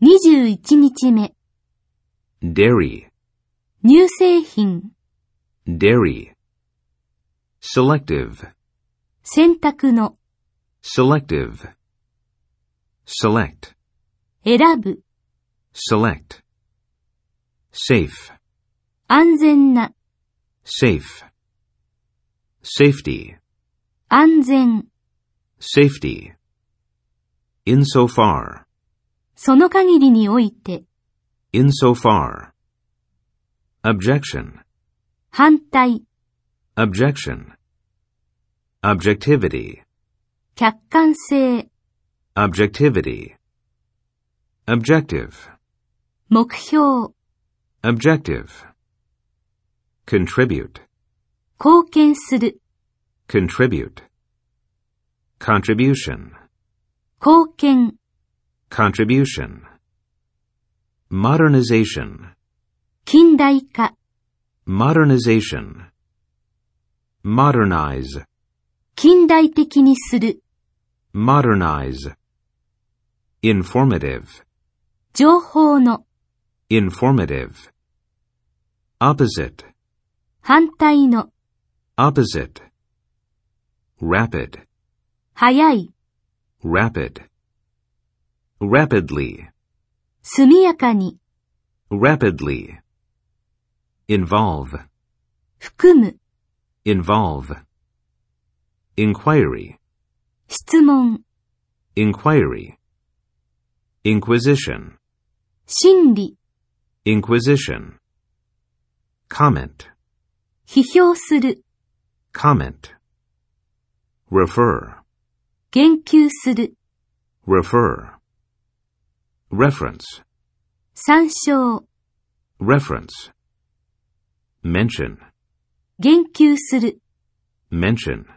21日目。 dairy, 乳製品。 dairy. Selective, 選択の。 selective. Select, 選ぶ。 select. Safe, 安全な。 safe. Safety, 安全。 safety. Insofar, その限りにおいて。 insofar. Objection, 反対。 objection. Objectivity, 客観性。 objectivity. Objective, 目標。 objective. Contribute, 貢献する。 contribute. Contribution, 貢献。 contribution. Modernization, 近代化。 modernization. Modernize, 近代的にする。 modernize. Informative, 情報の。 informative. Opposite, 反対の。 opposite. Rapid, 早い。 rapid. Rapidly, 速やかに。 rapidly. Involve, 含む。 involve. Inquiry, 質問。 inquiry. Inquisition, 真理。 inquisition. Comment, 批評する。 comment. Refer, 言及する。 refer. Reference, 参照。 reference. Mention, 言及する。 mention.